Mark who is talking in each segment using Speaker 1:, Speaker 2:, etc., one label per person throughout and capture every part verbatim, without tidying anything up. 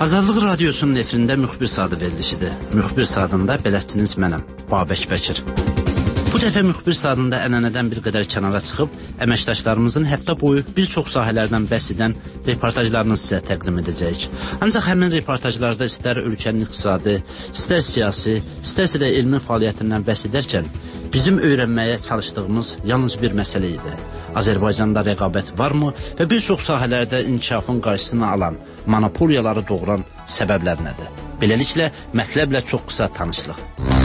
Speaker 1: Azadlıq Radiosunun efirində müxbir saatı verilişidir. Müxbir saatında bələdçiniz mənəm, Babək Bəkir. Bu dəfə müxbir saatında ənənədən bir qədər kənara çıxıb, əməkdaşlarımızın həftə boyu bir çox sahələrdən bəhs edən reportajlarını sizə təqdim edəcəyik. Ancaq həmin reportajlarda istər ölkənin iqtisadi, istər siyasi, istərsə də elmi fəaliyyətindən bəhs edərkən, bizim öyrənməyə çalışdığımız yalnız bir məsələ idi. Azərbaycanda rəqabət varmı və bir çox sahələrdə inkişafın qarşısını alan, monopoliyaları doğuran səbəblər nədir? Beləliklə, mətləblə çox qısa tanışlıq.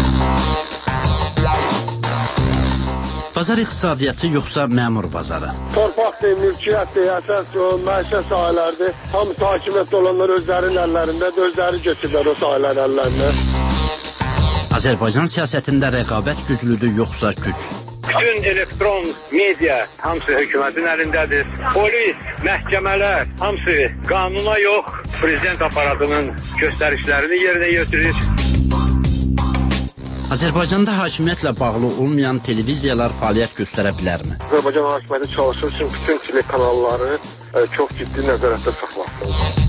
Speaker 1: Bazar iqtisadiyyatı yoxsa məmur bazarı?
Speaker 2: Torpaqdır, mülkiyyətdir, əsas o, məişət sahələrdir. Hamısı hakimiyyətdə olanlar özlərinin əllərində, özləri götürürlər o sahələr əllərində.
Speaker 1: Azərbaycan siyasətində rəqabət güclüdür yoxsa güc?
Speaker 3: Bütün elektron media hamısı hökumətin əlindədir. Polis, məhkəmələr hamısı qanuna yox, prezident aparatının göstərişlərini yerinə götürür.
Speaker 1: Azərbaycanda hakimiyyətlə bağlı olmayan televiziyalar fəaliyyət göstərə bilərmi?
Speaker 2: Azərbaycan hakimiyyəti çalışır üçün bütün telekanalları e, çox ciddi nəzarətdə saxlasın.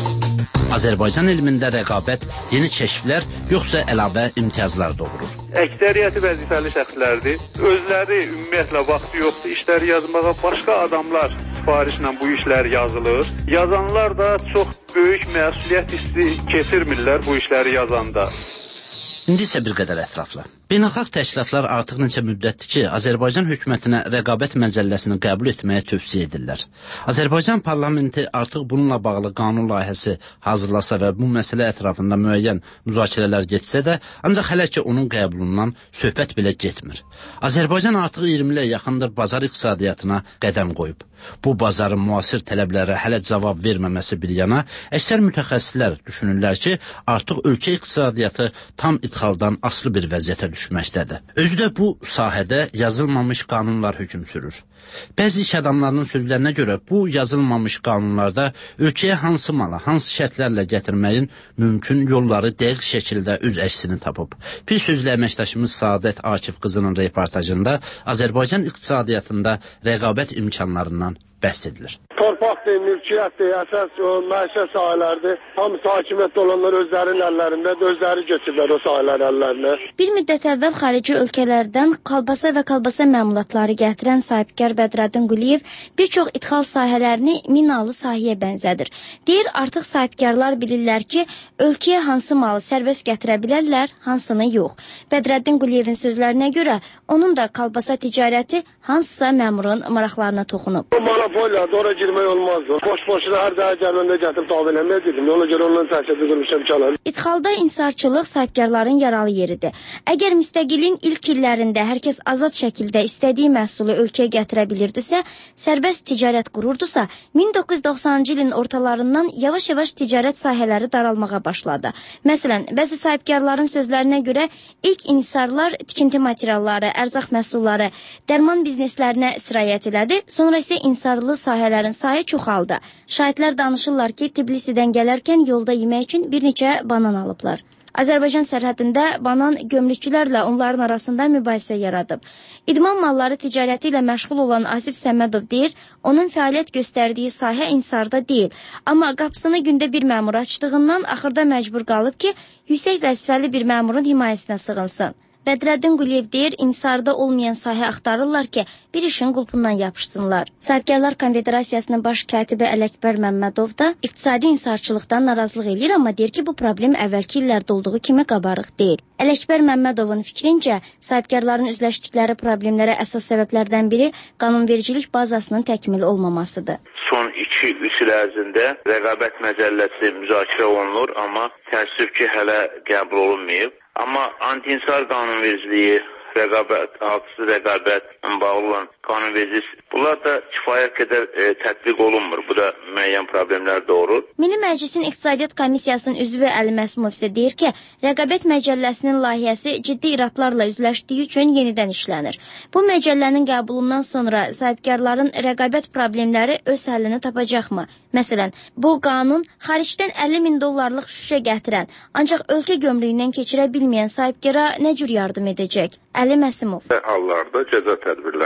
Speaker 1: Azərbaycan elmində rəqabət yeni kəşflər yoxsa əlavə imtiyazlar doğurur?
Speaker 4: Əksəriyyəti vəzifəli şəxslərdir. Özləri ümumiyyətlə vaxtı yoxdur işləri yazmağa. Başqa adamlar sifarişlə bu işlər yazılır. Yazanlar da çox böyük məsuliyyət hissi keçirmirlər bu işləri yazanda.
Speaker 1: İndi isə bir qədər ətraflı. Beynəlxalq təşkilatlar artıq neçə müddətdir ki, Azərbaycan hökumətinə rəqabət məcəlləsini qəbul etməyə tövsiyə edirlər. Azərbaycan parlamenti artıq bununla bağlı qanun layihəsi hazırlasa və bu məsələ ətrafında müəyyən müzakirələr getsə də, ancaq hələ ki onun qəbulundan söhbət belə getmir. Azərbaycan artıq iyirmi ilə yaxındır bazar iqtisadiyyatına qədəm qoyub. Bu bazarın müasir tələblərə hələ cavab verməməsi bir yana, əksər mütəxəssislər düşünürlər ki, artıq ölkə iqtisadiyyatı tam idxaldan asılı bir vəziyyətə düşməkdədir. Özü də bu sahədə yazılmamış qanunlar hökm sürür. Bəzi iş adamlarının sözlərinə görə bu yazılmamış qanunlarda ölkəyə hansı malı, hansı şərtlərlə gətirməyin mümkün yolları dəqiq şəkildə öz əksini tapıb. Bir sözlə əməkdaşımız Saadət Akif qızının reportajında Azərbaycan iqtisadiyyatında rəqabət imkanlarından bəhs edilir.
Speaker 2: Torpaqdır, mülkiyyətdir, əsas o, məişət sahələrdir. Hamısı hakimiyyətdə olanlar özlərinin əllərində, özləri götürürlər o sahələr əllərinə.
Speaker 5: Bir müddət əvvəl xarici ölkələrdən kalbasa və kalbasa məmulatları gətirən sahibkar Bədrəddin Quliyev bir çox idxal sahələrini minalı sahəyə bənzədir. Deyir, artıq sahibkarlar bilirlər ki, ölkəyə hansı malı sərbəst gətirə bilərlər, hansını yox. Bədrəddin Quliyevin sözlərinə görə, onun da kalbasa ticarəti hansısa məmurun maraqlarına toxunub.
Speaker 2: O monopoliya, ora girmək olmazdı. Boş-boşuna hər dəqiq gəlməndə gətirib tabi eləməyə dedim. Ona görə ondan təhkədə durmuşam çalar.
Speaker 5: İdxalda insarçılıq sahibkarların yaralı yeridir. Əgər müstəqilin ilk illərində hər kəs azad şəkildə istədiyi məhsulu ölkəyə gətirə bilirdisə, sərbəst ticarət qururdusa, min doqquz yüz doxsanıncı ilin ortalarından yavaş-yavaş ticarət sahələri daralmağa başladı. Məsələn, bəzi sahibkarların sözlərinə görə ilk insarlar tikinti materialları, ərzaq məhsulları, dərman bizneslərinə sirayət elədi, sonra isə insarlı sahələrin sayı çoxaldı. Şahidlər danışırlar ki, Tbilisidən gələrkən yolda yemək üçün bir neçə banan alıblar. Azərbaycan sərhədində banan gömrükçülərlə onların arasında mübahisə yaradıb. İdman malları ticarəti ilə məşğul olan Asif Səmmədov deyir, onun fəaliyyət göstərdiyi sahə insarda deyil. Amma qapısını gündə bir məmur açdığından axırda məcbur qalıb ki, yüksək vəzifəli bir məmurun himayəsinə sığınsın. Bədrəddin Quliyev deyir, insarda olmayan sahə axtarırlar ki, bir işin qulpundan yapışsınlar. Sahibkarlar Konfederasiyasının baş katibi Ələkbər Məmmədov da iqtisadi insarçılıqdan narazılıq edir, amma deyir ki, bu problem əvvəlki illərdə olduğu kimi qabarıq deyil. Ələkbər Məmmədovun fikrincə, sahibkarların üzləşdikləri problemlərə əsas səbəblərdən biri qanunvericilik bazasının təkmil olmamasıdır.
Speaker 6: Son iki üç il ərzində rəqabət məcəlləsi müzakirə olunur, amma təəssüf ki, hələ qəbul olunmayıb. Amma anti-insar qanunvericiliyi, rəqabət, haqsız rəqabət bağlı olan qanunvericilik, bunlar da kifayət qədər e, tətbiq olunmur. Bu da müəyyən problemlər doğurur.
Speaker 5: Milli Məclisin İqtisadiyyat Komissiyasının üzvü Əli Məsumov isə deyir ki, rəqabət məcəlləsinin layihəsi ciddi iradlarla üzləşdiyi üçün yenidən işlənir. Bu məcəllənin qəbulundan sonra sahibkarların rəqabət problemləri öz həllini tapacaqmı? Məsələn, bu qanun xaricdən əlli min dollarlıq şüşə gətirən, ancaq ölkə gömrüyündən keçirə bilməyən sahibkara nə cür yardım edəcək? Əli Məsumov.
Speaker 7: Hallarda cəza tədbirləri nəzərdə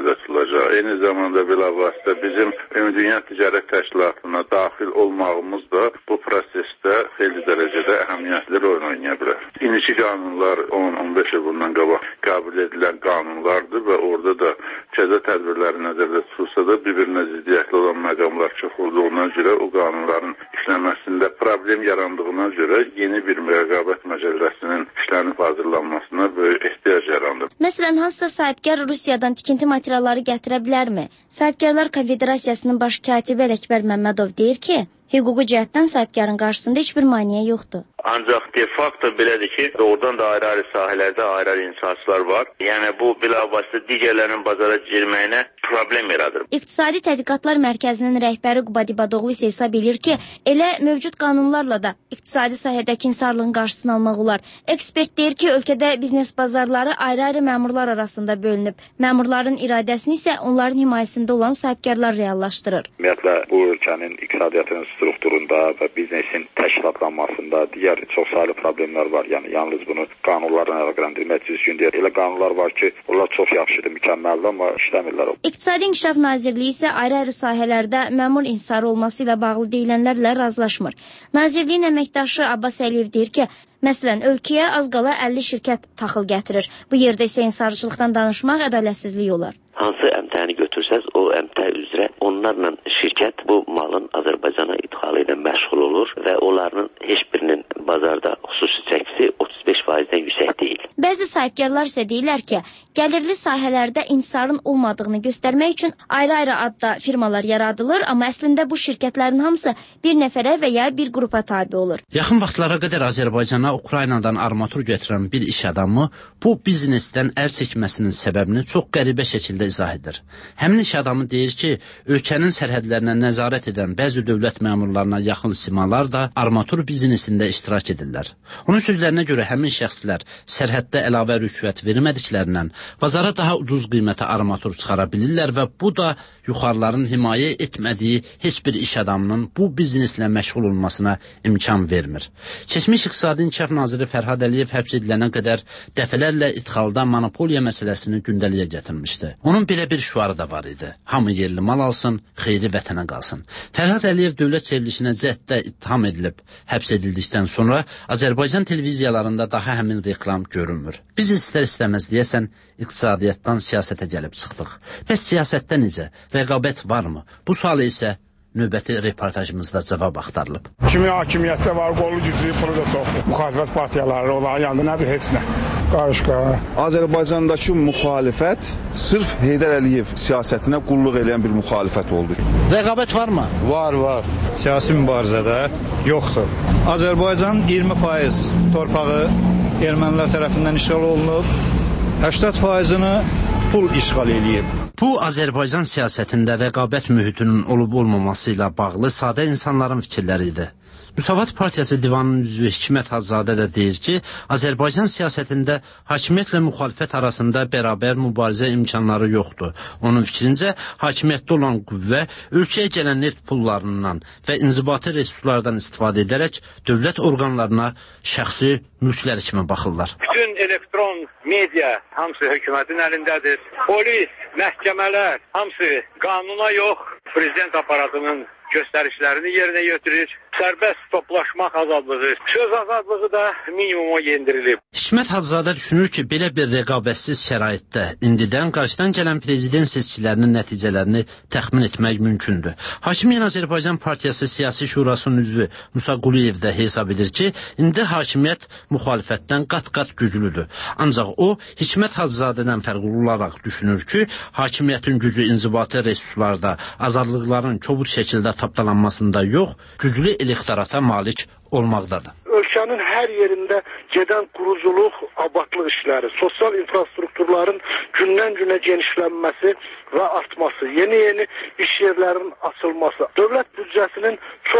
Speaker 7: nəzərdə tutulacaq. Eyni zamanda bilavasitə bizim Ümumi Dünya Ticarət Təşkilatına daxil olmağımız da bu prosesdə xeyli dərəcədə əhəmiyyətli rol oynaya bilər. İndiki qanunlar on on beş il bundan qabaq qəbul edilən qanunlardır və orada da cəza tədbirləri nəzərdə tutulsa da bir-birinə ziddiyyətli olan məqamlar çox olduğuna görə o qanunların işləməsində problem yarandığına görə yeni bir rəqabət məcəlləsinin işlənib hazırlanmasına böyük ehtiyac yarandı.
Speaker 5: Məsələn, hansısa sahibkar Rusiyadan tikinti materialları gətirə bilərmi? Sahibkarlar Konfederasiyasının baş katibi Ələkbər Məmmədov deyir ki, hüquqi cəhətdən sahibkarın qarşısında heç bir maneə yoxdur.
Speaker 6: Ancaq de facto belədir ki, doğrudan da ayrı-ayrı sahələrdə ayrı-ayrı insanslar var. Yəni bu bilavasitə digərlərinin bazara girməyinə problem yaradır.
Speaker 5: İqtisadi Tədqiqatlar Mərkəzinin rəhbəri Qubad İbadoğlu isə hesab edir ki, elə mövcud qanunlarla da iqtisadi sahədəki insarlığın qarşısını almaq olar. Ekspert deyir ki, ölkədə biznes bazarları ayrı-ayrı məmurlar arasında bölünüb. Məmurların iradəsini isə onların himayəsində olan sahibkarlar reallaşdırır.
Speaker 8: Ümumiyyətlə, bu ölkənin iqtisadiyyatının strukturunda və biznesin təşkilatlanmasında digər çox saylı problemlər var. Yəni, yalnız bunu qanunlarla əlaqələndirmək düzgün deyil. Elə qanunlar var ki, onlar çox yaxşıdır, mükəmməldir, amma işləmirlər.
Speaker 5: İqtisadi İnkişaf Nazirliyi isə ayrı-ayrı sahələrdə məmur insarı olması ilə bağlı deyilənlərlə razılaşmır. Nazirliyin əməkdaşı Abbas Əliyev deyir ki, məsələn, ölkəyə az qala əlli şirkət taxıl gətirir. Bu yerdə isə insarçılıqdan danışmaq ədalətsizlik olar.
Speaker 9: Hansı əmtəni götürsəz, o əmtə üzrə onlarla şirkət bu malın Azərbaycana idxalı ilə məşğul olur və onların heç birinin bazarda xüsusi çəkisi otuz beş faizdən yüksək deyil.
Speaker 5: Bəzi sahibkarlar isə deyirlər ki, gəlirli sahələrdə insarın olmadığını göstərmək üçün ayrı-ayrı adda firmalar yaradılır, amma əslində bu şirkətlərin hamısı bir nəfərə və ya bir qrupa tabi olur.
Speaker 1: Yaxın vaxtlara qədər Azərbaycana Ukraynadan armatur gətirən bir iş adamı bu biznesdən əl çəkməsinin səbəbini çox qəribə şəkildə izah edir. Həmin iş adamı deyir ki, ölkənin sərhədlərinə nəzarət edən bəzi dövlət məmurlarına yaxın simalar da armatur biznesində iştirak edirlər. Onun sözlərinə görə həmin şəxslər sərhəddə əlavə rüşvət vermədiklərindən bazara daha ucuz qiymətə armatur çıxara bilirlər və bu da yuxarıların himayə etmədiyi heç bir iş adamının bu bizneslə məşğul olmasına imkan vermir. Keçmiş İqtisadi İnkişaf Naziri Fərhad Əliyev həbs edilənə qədər dəfələrlə idxalda monopoliya məsələsini gündəliyə gətirmişdi. Onun belə bir şüarı da var idi. Hamı yerli mal alsın, xeyri vətənə qalsın. Fərhad Əliyev dövlət çevrilişinə cəhddə ittiham edilib, həbs edildikdən sonra Azərbaycan televiziyalarında daha həmin reklam görünmür. Biz istər-istəməz deyəsən iqtisadiyyatdan siyasətə gəlib çıxdıq. Bəs siyasətdə necə? Rəqabət varmı? Bu sualı isə növbəti reportajımızda cavab axtarılıb.
Speaker 2: Kimi hakimiyyətdə var, qolu gücü, pulu da çox. Müxalifət partiyaları olan yanında nədir? Heç nə. Qarışqa.
Speaker 10: Azərbaycandakı müxalifət sırf Heydər Əliyev siyasətinə qulluq edən bir müxalifət oldu.
Speaker 1: Rəqabət varmı?
Speaker 11: Var, var. Siyasi mübarizədə yoxdur. Azərbaycan iyirmi faiz torpağı ermənilər tərəfindən işğal olunub, səksən faizini pul işğal eləyib.
Speaker 1: Bu, Azərbaycan siyasətində rəqabət mühitinin olub-olmaması ilə bağlı sadə insanların fikirləri idi. Müsavat Partiyası Divanının üzvü Hikmət Hazzadə də deyir ki, Azərbaycan siyasətində hakimiyyətlə müxalifət arasında bərabər mübarizə imkanları yoxdur. Onun fikrincə, hakimiyyətdə olan qüvvə ölkəyə gələn neft pullarından və inzibati resurslardan istifadə edərək dövlət orqanlarına şəxsi mülkləri kimi baxırlar.
Speaker 3: Bütün elektron media hamısı hökumətin əlindədir. Polis, məhkəmələr hamısı qanuna yox, prezident aparatının göstərişlərini yerinə götürür. Sərbəst toplaşmaq azadlığı, söz azadlığı da minimuma yendirilib.
Speaker 1: Hikmət Hazzadə düşünür ki, belə bir rəqabətsiz şəraitdə indidən qarşıdan gələn prezident seçkilərinin nəticələrini təxmin etmək mümkündür. Hakimiyyət Azərbaycan Partiyası Siyasi Şurasının üzvü Musa Quliyev də hesab edir ki, indi hakimiyyət müxalifətdən qat-qat güclüdür. Ancaq o, Hikmət Hazzadədən fərqli olaraq düşünür ki, hakimiyyətin gücü inzibati resurslarda, azadlıqların kobud şəkildə tapdalanmasında yox, güclü elektorata malik olmaqdadır.
Speaker 2: Ölkənin hər yerində gedən quruculuq, abadlıq işləri, sosial infrastrukturların gündən-günə genişlənməsi və artması, yeni-yeni iş yerlərinin açılması, dövlət büdcəsinin çox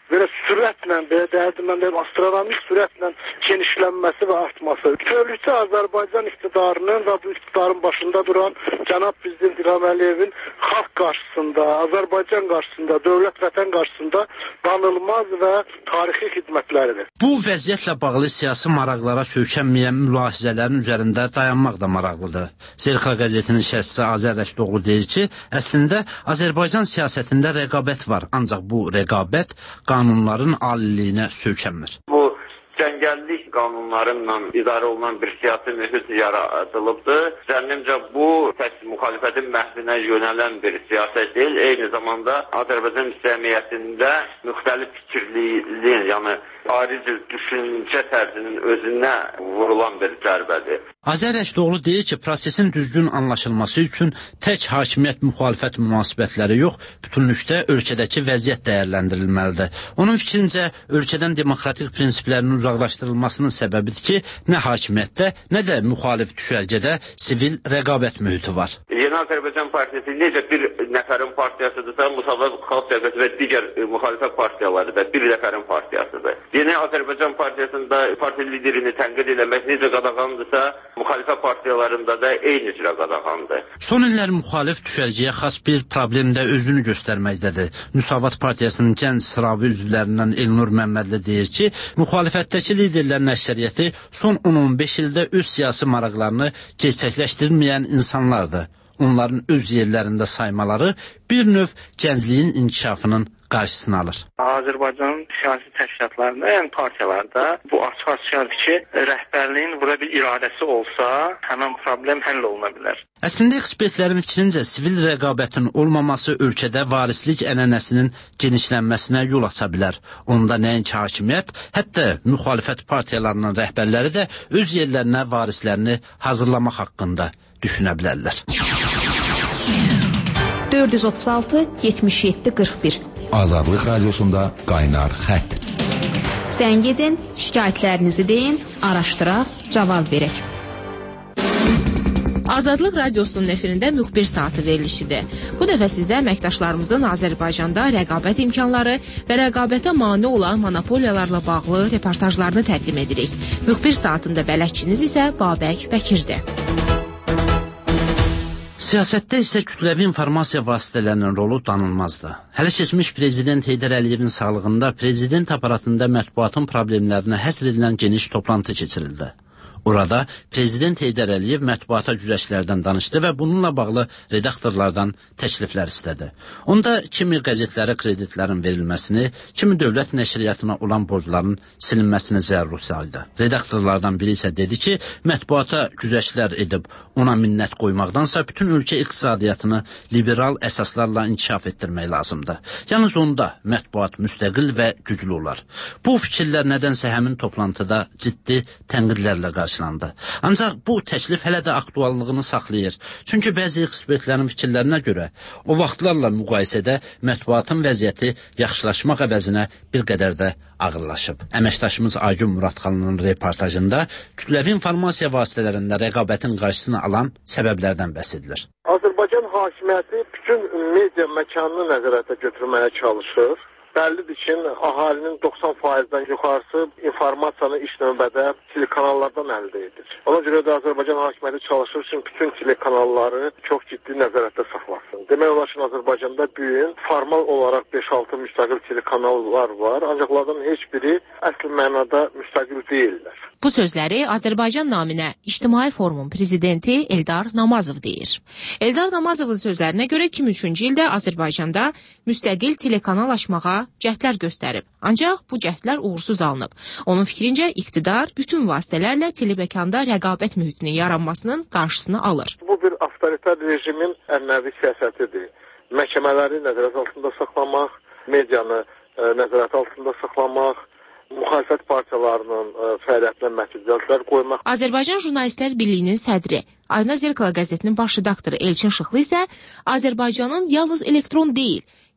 Speaker 2: belə sürətlə, belə deyərdim mən deyim, astronomik sürətlə genişlənməsi və artması. Bütövlükdə Azərbaycan iqtidarının və bu iqtidarın başında duran cənab prezident İlham Əliyevin xalq qarşısında, Azərbaycan qarşısında, dövlət vətən qarşısında danılmaz və tarixi xidmətləridir.
Speaker 1: Bu vəziyyətlə bağlı siyasi maraqlara söykənməyən mülahizələrin üzərində dayanmaq da maraqlıdır. Zirka qəzetinin şərhçisi Azər Rəşdoğlu deyir ki, əslində Azərbaycan siyasətində rəqabət var, ancaq bu rəqabət qanunların aliliyinə söykənmir.
Speaker 12: Bu cəngəllik qanunlarıyla idarə olunan bir siyasi mühit yaradılıbdır. Zənnimcə bu tək müxalifətin məhvinə yönələn bir siyasət deyil, eyni zamanda Azərbaycan cəmiyyətində müxtəlif fikirliliyin, yəni ayrıca düşüncə tərzinin özünə vurulan bir zərbədir.
Speaker 1: Azər Rəşdoğlu deyir ki, prosesin düzgün anlaşılması üçün tək hakimiyyət-müxalifət münasibətləri yox, bütünlükdə ölkədəki vəziyyət dəyərləndirilməlidir. Onun fikrincə, ölkədən demokratik prinsiplərin uzaqlaşdırılmasının səbəbidir ki, nə hakimiyyətdə, nə də müxalif düşərgədə sivil rəqabət mühiti var.
Speaker 12: Yeni Azərbaycan Partiyası necə bir nəfərin partiyasıdırsa, Müsavat Xalq Cəbhəsi və digər müxalifət partiyaları da bir nəfərin partiyasıdır. Yeni Azərbaycan Partiyasında partiya liderini tənqid eləmək necə qadağandırsa, müxalifət partiyalarında da eyni cürə qadağandır.
Speaker 1: Son illər müxalif düşərgəyə xas bir problem də özünü göstərməkdədir. Müsavat Partiyasının gənc sıravi üzvlərindən Elnur Məmmədli deyir ki, müxalifətdəki liderlərin əksəriyyəti son on on beş ildə öz siyasi maraqlarını gerçəkləşdirməyən insanlardır. Onların öz yerlərində saymaları bir növ gəncliyin inkişafının qarşısını alır.
Speaker 13: Azərbaycanın siyasi təşkilatlarında, yəni partiyalarda bu açıq-aşkardır ki, rəhbərliyin burada bir iradəsi olsa, həmin problem həll oluna bilər.
Speaker 1: Əslində ekspertlərin fikrincə sivil rəqabətin olmaması ölkədə varislik ənənəsinin genişlənməsinə yol aça bilər. Onda nəinki hakimiyyət, hətta müxalifət partiyalarının rəhbərləri də öz yerlərinə varislərini hazırlamaq haqqında düşünə bilərlər.
Speaker 14: dörd yüz otuz altı yetmiş yeddi qırx bir
Speaker 15: Azadlıq Radiosunda qaynar xətt.
Speaker 14: Zəng edin, şikayətlərinizi deyin, araşdıraq, cavab verək.
Speaker 16: Azadlıq Radiosunun efirində müxbir saatı verilişidir. Bu dəfə sizə əməkdaşlarımızın Azərbaycanda rəqabət imkanları və rəqabətə mane olan monopoliyalarla bağlı reportajlarını təqdim edirik. Müxbir saatında bələdçiniz isə Babək Bəkirdir.
Speaker 1: Siyasətdə isə kütləvi informasiya vasitələrinin rolu danılmazdır. Hələ keçmiş prezident Heydər Əliyevin sağlığında prezident aparatında mətbuatın problemlərinə həsr edilən geniş toplantı keçirildi. Orada prezident Heydər Əliyev mətbuata güzəştlərdən danışdı və bununla bağlı redaktorlardan təkliflər istədi. Onda kimi qəzetlərə kreditlərin verilməsini, kimi dövlət nəşriyyatına olan borcların silinməsini zəruri saydı. Redaktorlardan biri isə dedi ki, mətbuata güzəştlər edib ona minnət qoymaqdansa bütün ölkə iqtisadiyyatını liberal əsaslarla inkişaf etdirmək lazımdır. Yalnız onda mətbuat müstəqil və güclü olar. Bu fikirlər nədənsə həmin toplantıda ciddi tənqidlərlə qarşılandı. Ancaq bu təklif hələ də aktuallığını saxlayır. Çünki bəzi ekspertlərin fikirlərinə görə o vaxtlarla müqayisədə mətbuatın vəziyyəti yaxşılaşmaq əvəzinə bir qədər də ağırlaşıb. Əməkdaşımız Aygün Muradxanlının reportajında kütləvi informasiya vasitələrində rəqabətin qarşısını alan səbəblərdən bəhs edilir.
Speaker 2: Azərbaycan hakimiyyəti bütün media məkanını nəzarətə götürməyə çalışır. Bəllidir ki, əhalinin doxsan faizdən yuxarısı informasiyanı ilk növbədə telekanallardan əldə edir. Ona görə də Azərbaycan hakimiyyəti çalışır ki, bütün telekanalları çox ciddi nəzarətdə saxlasın. Demək olar ki, Azərbaycanda büyüyün formal olaraq beş altı müstəqil telekanallar var, ancaq onlardan heç biri əsl mənada müstəqil deyirlər.
Speaker 16: Bu sözləri Azərbaycan naminə İctimai Forumun prezidenti Eldar Namazov deyir. Eldar Namazovun sözlərinə görə iki min üçüncü ildə Azərbaycanda müstəqil telekanal açmağa cəhdlər göstərib. Ancaq bu cəhdlər uğursuz alınıb. Onun fikrincə iqtidar bütün vasitələrlə telebəkanda rəqabət mühitinin yaranmasının qarşısını alır.
Speaker 2: Bu bir avtoritar rejimin ənənəvi siyasətidir. Məhkəmələri nəzarət altında saxlamaq, medianı ə, nəzarət altında saxlamaq, müxalifət partiyalarının ə, fəaliyyətinə məhdudiyyətlər qoymaq.
Speaker 16: Azərbaycan Jurnalistlər Birliyinin sədri, Ayna Zirkala qəzetinin baş redaktoru Elçin Şıxlı isə Azərbaycanın yalnız elektron deyil,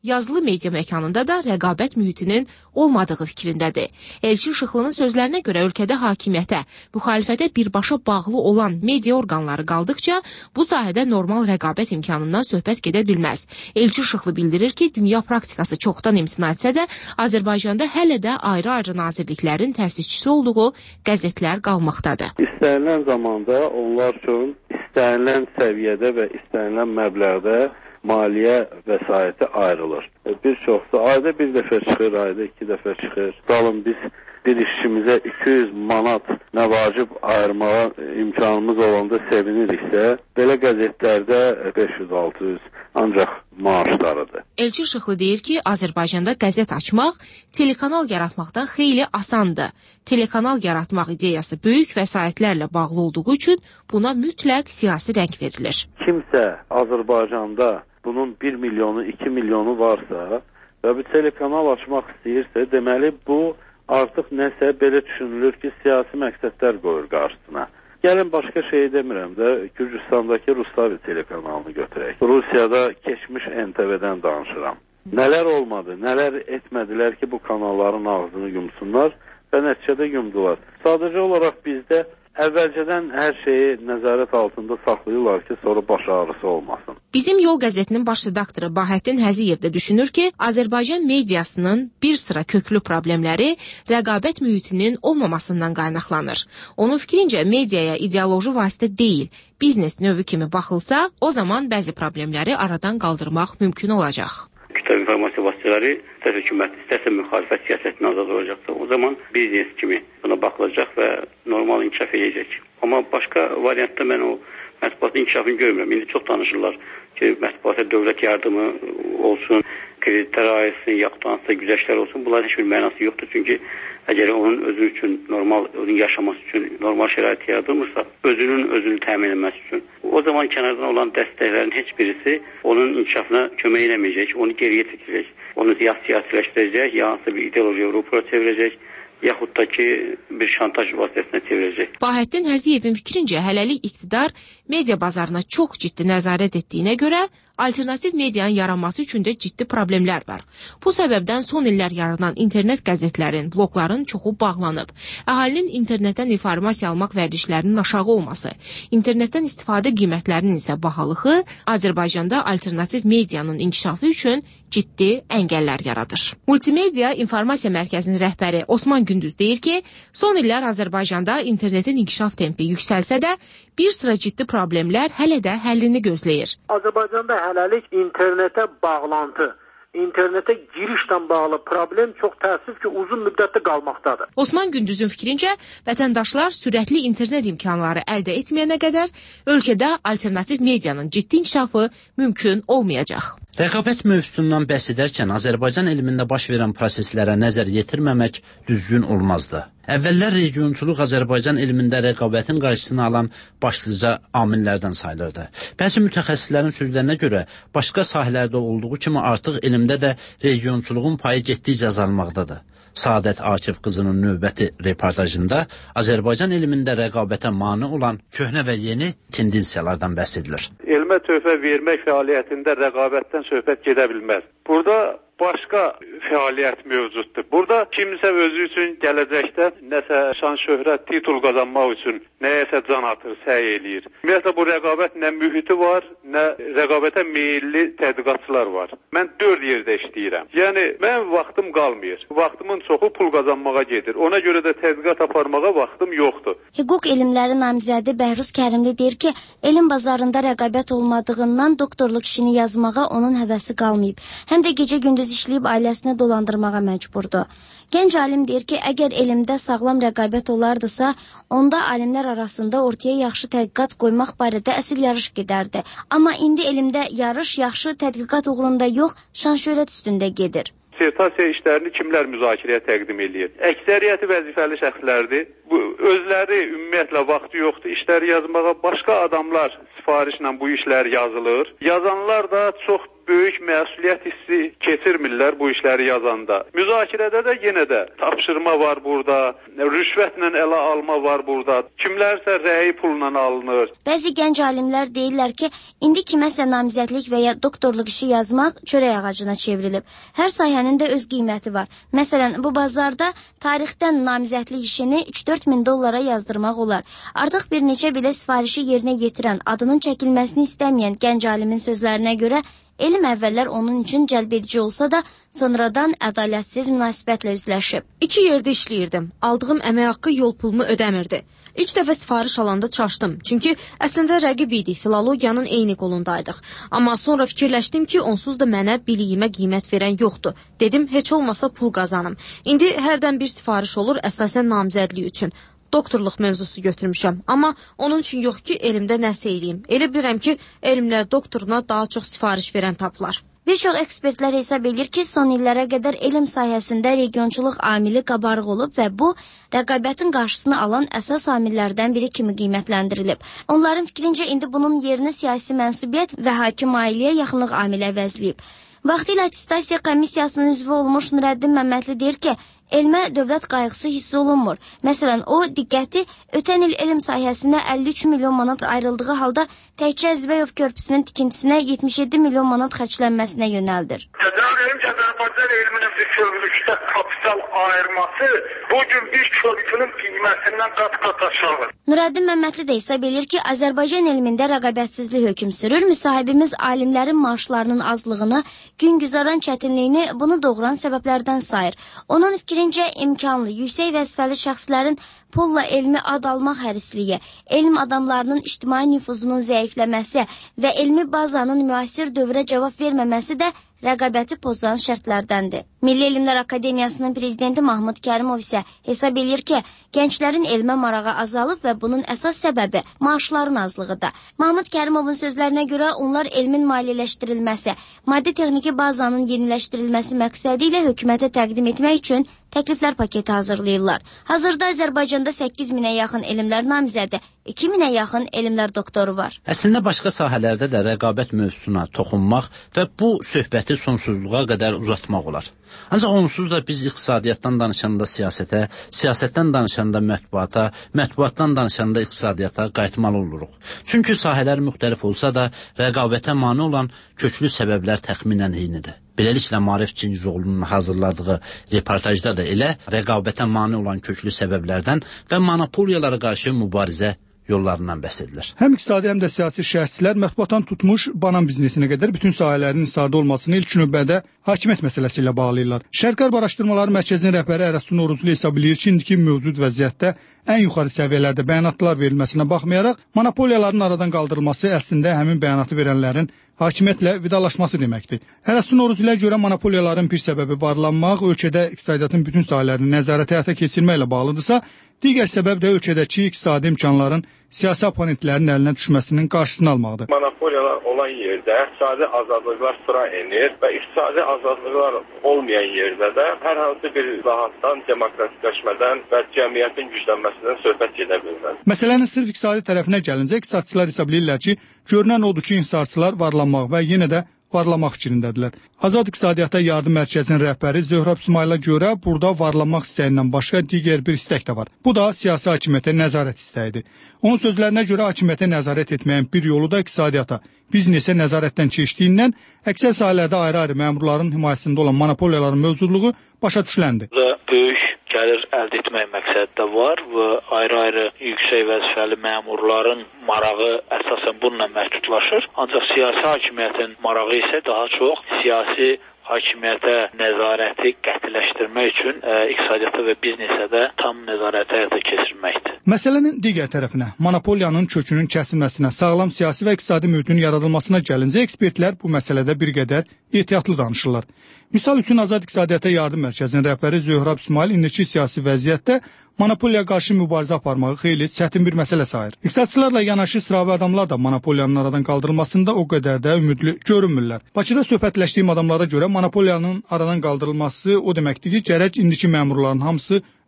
Speaker 16: yazılı media məkanında da rəqabət mühitinin olmadığı fikrindədir. Elçin Şıxlının sözlərinə görə ölkədə hakimiyyətə, müxalifətə birbaşa bağlı olan media orqanları qaldıqca bu sahədə normal rəqabət imkanından söhbət gedə bilməz. Elçin Şıxlı bildirir ki, dünya praktikası çoxdan imtina etsə də Azərbaycanda hələ də ayrı-ayrı nazirliklərin təsisçisi olduğu qəzetlər qalmaqdadır.
Speaker 17: İstənilən zamanda onlar üçün istənilən səviyyədə və istənilən məbləğdə maliyyə vəsaiti ayrılır. Bir çoxsa ayda bir dəfə çıxır, ayda iki dəfə çıxır. Dalın biz bir işçimizə iki yüz manat məvacib ayırmağa imkanımız olanda seviniriksə, belə qəzetlərdə beş yüz altı yüz ancaq maaşlarıdır.
Speaker 16: Elçin Şıxlı deyir ki, Azərbaycanda qəzet açmaq, telekanal yaratmaqdan xeyli asandır. Telekanal yaratmaq ideyası böyük vəsaitlərlə bağlı olduğu üçün buna mütləq siyasi rəng verilir.
Speaker 17: Kimsə Azərbaycanda bunun bir milyonu, iki milyonu varsa və bir telekanal açmaq istəyirsə, deməli bu artıq nəsə belə düşünülür ki, siyasi məqsədlər qoyur qarşısına. Gəlin başqa şey demirəm də, Gürcüstandakı Rustavi telekanalını götürək. Rusiyada keçmiş N T V-dən danışıram. Nələr olmadı, nələr etmədilər ki, bu kanalların ağzını yumsunlar və nəticədə yumdular. Sadəcə olaraq bizdə əvvəlcədən hər şeyi nəzarət altında saxlayırlar ki, sonra baş ağrısı olmasın.
Speaker 16: Bizim Yol qəzetinin baş redaktoru Bahəttin Həziyev də düşünür ki, Azərbaycan mediasının bir sıra köklü problemləri rəqabət mühitinin olmamasından qaynaqlanır. Onun fikrincə, mediaya ideoloji vasitə deyil, biznes növü kimi baxılsa, o zaman bəzi problemləri aradan qaldırmaq mümkün olacaq.
Speaker 18: Kütləvi informasiya vasitələri istər hökumət, istərsə müxalifət siyasətinə azad olacaqsa, o zaman biznes kimi buna baxılacaq və normal inkişaf edəcək. Amma başqa variantda mən o mətbuatın inkişafını görmürəm. İndi çox danışırlar ki, mətbuata dövlət yardımı olsun, kreditlər ayrılsın, yaxud hansısa güzəştlər olsun. Bunların heç bir mənası yoxdur. Çünki əgər onun özü üçün, normal onun yaşaması üçün normal şərait yaradılmırsa, özünün özünü təmin etməsi üçün, o zaman kənardan olan dəstəklərin heç birisi onun inkişafına kömək eləməyəcək, onu geriyə çəkəcək. Onu ya siyasiləşdirəcək, ya hansısa bir ideoloji rupura çevirəcək, yaxud da ki, bir şantaj vasitəsinə çevirəcək.
Speaker 16: Bahəttin Həziyevin fikrincə, hələlik iqtidar media bazarına çox ciddi nəzarət etdiyinə görə, alternativ medianın yaranması üçün də ciddi problemlər var. Bu səbəbdən son illər yaranan internet qəzetlərin, blogların çoxu bağlanıb. Əhalinin internetdən informasiya almaq vərdişlərinin aşağı olması, internetdən istifadə qiymətlərinin isə bahalığı Azərbaycanda alternativ medianın inkişafı üçün ciddi əngəllər yaradır. Multimedia İnformasiya Mərkəzinin rəhbəri Osman Gündüz deyir ki, son illər Azərbaycanda internetin inkişaf tempi yüksəlsə də, bir sıra ciddi problemlər hələ də həllini gözləyir.
Speaker 19: Azərbaycanda hələlik internetə bağlantı, internetə girişlə bağlı problem çox təəssüf ki, uzun müddətli qalmaqdadır.
Speaker 16: Osman Gündüzün fikrincə, vətəndaşlar sürətli internet imkanları əldə etməyənə qədər ölkədə alternativ medianın ciddi inkişafı mümkün olmayacaq.
Speaker 1: Rəqabət mövzusundan bəhs edərkən Azərbaycan elmində baş verən proseslərə nəzər yetirməmək düzgün olmazdı. Əvvəllər regionçuluq Azərbaycan elmində rəqabətin qarşısını alan başlıca amillərdən sayılırdı. Bəzi mütəxəssislərin sözlərinə görə başqa sahələrdə olduğu kimi artıq elmdə də regionçuluğun payı getdikcə azalmaqdadır. Saadət Akif qızının növbəti reportajında Azərbaycan elmində rəqabətə mane olan köhnə və yeni tendensiyalardan bəhs edilir.
Speaker 4: Elmə töhfə vermək fəaliyyətində rəqabətdən söhbət gedə bilməz. Burada başqa fəaliyyət mövcuddur. Burada kimsə özü üçün gələcəkdə nəsə şan şöhrət, titul qazanmaq üçün nəyəsə can atır, səy eləyir. Ümumiyyətlə bu rəqabət nə mühiti var, nə rəqabətə meyilli tədqiqatçılar var. Mən dörd yerdə işləyirəm. Yəni mənim vaxtım qalmır. Vaxtımın çoxu pul qazanmağa gedir. Ona görə də tədqiqat aparmağa vaxtım yoxdur.
Speaker 5: Hüquq elmləri namizədi Bəhruz Kərimli deyir ki, elm bazarında rəqabət olmadığından doktorluq işini yazmağa onun həvəsi qalmayıb. Həm də gecə-gündüz işləyib ailəsini dolandırmağa məcburdur. Gənc alim deyir ki, əgər elmdə sağlam rəqabət olardısa, onda alimlər arasında ortaya yaxşı tədqiqat qoymaq barədə əsl yarış gedərdi. Amma indi elmdə yarış yaxşı tədqiqat uğrunda yox, şan-şöhrət üstündə gedir.
Speaker 4: Dissertasiya işlərini kimlər müzakirəyə təqdim edir? Əksəriyyəti vəzifəli şəxslərdir. Bu özləri ümumiyyətlə vaxtı yoxdur işləri yazmağa. Başqa adamlar sifarişlə bu işlər yazılır. Yazanlar da çox böyük məsuliyyət hissi keçirmirlər bu işləri yazanda. Müzakirədə də yenə də tapşırma var burada, rüşvətlə ələ alma var burada. Kimlərsə rəyi pulla alınır.
Speaker 5: Bəzi gənc alimlər deyirlər ki, indi kiməsə namizədlik və ya doktorluq işi yazmaq çörək ağacına çevrilib. Hər sahənin də öz qiyməti var. Məsələn, bu bazarda tarixdən namizədlik işini üç dörd min dollara yazdırmaq olar. Artıq bir neçə belə sifarişi yerinə yetirən, adının çəkilməsini istəməyən gənc alimin sözlərinə görə elm əvvəllər onun üçün cəlbedici olsa da, sonradan ədalətsiz münasibətlə üzləşib.
Speaker 20: İki yerdə işləyirdim. Aldığım əmək haqqı yol pulumu ödəmirdi. İlk dəfə sifariş alanda çaşdım. Çünki əslində rəqib idik, filologiyanın eyni qolundaydıq. Amma sonra fikirləşdim ki, onsuz da mənə biliyimə qiymət verən yoxdur. Dedim, heç olmasa pul qazanım. İndi hərdən bir sifariş olur, əsasən namizədlik üçün. Doktorluq mövzusu götürmüşəm. Amma onun üçün yox ki, elmdə nəsə eləyim. Elə bilirəm ki, elmlər doktoruna daha çox sifariş verən tapılar.
Speaker 5: Bir çox ekspertlər hesab edir ki, son illərə qədər elm sahəsində regionçuluq amili qabarıq olub və bu, rəqabətin qarşısını alan əsas amillərdən biri kimi qiymətləndirilib. Onların fikrincə indi bunun yerini siyasi mənsubiyyət və hakim ailiyə yaxınlıq amili əvəzləyib. Vaxtilə attestasiya komissiyasının üzvü olmuş Nurəddin Məmmədli deyir ki, elmə dövlət qayğısı hiss olunmur. Məsələn, o diqqəti ötən il elm sahəsinə əlli üç milyon manat ayrıldığı halda təkcə Zibəyov körpüsünün tikintisinə yetmiş yeddi milyon manat xərclənməsinə yönəldir.
Speaker 21: Təzərrüm Azərbaycan elminin bir körpülükdə kapital ayırması bugün bir körpünün qiyməsindən qat-qat aşağıdır.
Speaker 5: Nurəddin Məmmədli də hesab edir ki, Azərbaycan elmində rəqabətsizlik hökm sürür. Müsahibimiz alimlərin maaşlarının azlığını, gün güzaran çətinliyini bunu doğuran səbəblərdən sayır. Onun fikrincə imkanlı, yüksək vəzifəli şəxslərin pulla elmi ad almaq hərisliyi, elm adamlarının ictimai nüfuzunun zəifləməsi və elmi bazanın müasir dövrə cavab verməməsi də rəqabəti pozan şərtlərdəndir. Milli Elmlər Akademiyasının prezidenti Mahmud Kərimov isə hesab edir ki, gənclərin elmə marağı azalıb və bunun əsas səbəbi maaşların azlığıdır. Mahmud Kərimovun sözlərinə görə onlar elmin maliyyələşdirilməsi, maddi-texniki bazanın yeniləşdirilməsi məqsədi ilə hökumətə təqdim etmək üçün təkliflər paketi hazırlayırlar. Hazırda Azərbaycanda səkkiz minə yaxın elmlər namizədi, iki minə yaxın elmlər doktoru var.
Speaker 1: Əslində başqa sahələrdə də rəqabət mövzusuna toxunmaq və bu söhbəti sonsuzluğa qədər uzatmaq olar. Ancaq onsuz da biz iqtisadiyyatdan danışanda siyasətə, siyasətdən danışanda mətbuata, mətbuatdan danışanda iqtisadiyyata qayıtmalı oluruq. Çünki sahələr müxtəlif olsa da rəqabətə mane olan köklü səbəblər təxminən eynidir. Beləliklə, Maarif Cingizoğlu'nun hazırladığı reportajda da elə rəqabətə mane olan köklü səbəblərdən və monopoliyalara qarşı mübarizə yollarından bəhs edilir.
Speaker 22: Həm iqtisadi, həm də siyasi şəxslər mətbuatdan tutmuş banan biznesinə qədər bütün sahələrin isarda olmasını ilk növbədə hakimiyyət məsələsi ilə bağlayırlar. Şərq Araşdırmaları Mərkəzinin rəhbəri Ərəstu Novruzlu hesab edir ki, indiki mövcud vəziyyətdə ən yuxarı səviyyələrdə bəyanatlar verilməsinə baxmayaraq, monopoliyaların aradan qaldırılması əslində həmin bəyanatı verənlərin hakimiyyətlə vidalaşması deməkdir. Ərəstu Novruzluya görə monopoliyaların bir səbəbi varlanmaq, ölkədə iqtisadiyyatın bütün sahələrini nəzarət həyata keçirməklə bağlıdırsa, digər səbəb də ölkədəki iqtisadi imkanların siyasi oponentlərin əlinə düşməsinin qarşısını almaqdır.
Speaker 23: Monopoliyalar olan yerdə iqtisadi azadlıqlar sıra enir və iqtisadi azadlıqlar olmayan yerdə də hər hansı bir rahatdan, demokratikləşmədən və cəmiyyətin güclənməsindən söhbət gedə bilməz.
Speaker 22: Məsələnin sırf iqtisadi tərəfinə gəlincə, iqtisadçılar hesab edirlər ki, görünən odur ki, inhisarçılar varlanmaq və yenə də varlamaq fikrindədirlər. Azad İqtisadiyyata Yardım Mərkəzinin rəhbəri Zöhrab İsmayıla görə burada varlanmaq istəyindən başqa digər bir istək də var. Bu da siyasi hakimiyyətə nəzarət istəyidir. Onun sözlərinə görə hakimiyyətə nəzarət etməyin bir yolu da iqtisadiyyata, biznesə nəzarətdən keçdiyindən əksər sahələrdə ayrı-ayrı məmurların himayəsində olan monopoliyaların mövcudluğu başa düşüləndir.
Speaker 24: Böyük gəlir əldə etmək məqsədi də var və ayrı-ayrı yüksək vəzifəli məmurların marağı əsasən bununla məhdudlaşır. Ancaq siyasi hakimiyyətin marağı isə daha çox siyasi hakimiyyətə nəzarəti qətiləşdirmək üçün ə, iqtisadiyyata və biznesə də tam nəzarəti həyata keçirməkdir.
Speaker 22: Məsələnin digər tərəfinə, monopoliyanın kökünün kəsilməsinə, sağlam siyasi və iqtisadi mühitin yaradılmasına gəlincə, ekspertlər bu məsələdə bir qədər ehtiyatlı danışırlar. Misal üçün Azad İqtisadiyyata Yardım Mərkəzinin rəhbəri Zöhrab İsmayıl indiki siyasi vəziyyətdə monopoliya qarşı mübarizə aparmağı xeyli çətin bir məsələ sayır. İqtisadçılarla yanaşı sıravi adamlar da monopoliyanın aradan qaldırılmasında o qədər də ümidli görünmürlər. Bakıda söhbətləşdiyim adamlara görə monopoliyanın aradan qaldırılması o deməkdir ki, gərək indiki məmurların hamısı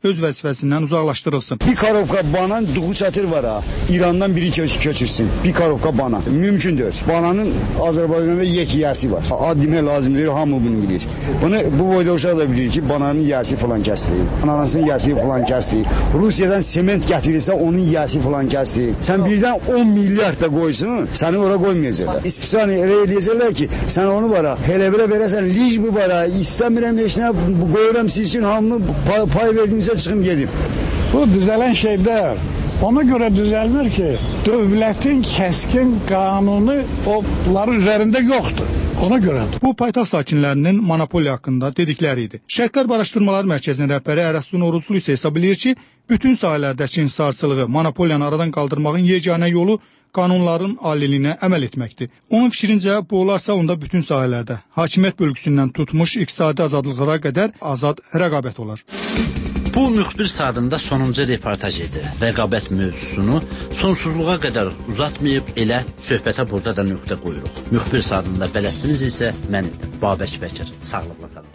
Speaker 22: öz vəzifəsindən uzaqlaşdırılsın.
Speaker 6: Bir karovka banan duğu çatır var ha. İrandan biri kö köçürsün. Bir karovka bana. Mümkündür. Bananın Azərbaycanda yek yiyəsi var. Ad demək lazımdır, hamı bunu bilir. Bunu bu boyda uşaq da bilir ki, bananın yiyəsi falan kəsdi. Ananasının yiyəsi falan kəsdi. Rusiyadan sement gətirirsə onun yiyəsi falan kəsdi. Sən birdən on milyard da qoysun, səni ora qoymayacaqlar. İstisani elə eləyəcəklər ki, sən onu bara, elə belə verəsən, lic bu bara, istəmirəm heç nə, qoyuram siz üçün hamını pay, pay verdimizə çıxım gedim.
Speaker 7: Bu düzələn şeylər ona görə düzəlmir ki, dövlətin kəskin qanunu onların üzərində yoxdur. Ona görə.
Speaker 22: Bu paytaxt sakinlərinin monopoliya haqqında dedikləri idi. Şərqlər Araşdırmalar Mərkəzinin rəhbəri Ərəstu Novruzlu isə hesab edir ki, bütün sahələrdəki inhisarçılığı, monopoliyanı aradan qaldırmağın yeganə yolu qanunların aliliyinə əməl etməkdir. Onun fikrincə, bu olarsa onda bütün sahələrdə hakimiyyət bölgüsündən tutmuş iqtisadi azadlıqlara qədər azad rəqabət olar.
Speaker 1: Bu müxbir saatında sonuncu reportaj idi. Rəqabət mövzusunu sonsuzluğa qədər uzatmayıb elə söhbətə burada da nöqtə qoyuruq. Müxbir saatında bələdçiniz isə mən idim. Babək Bəkir. Sağlıqla qalın.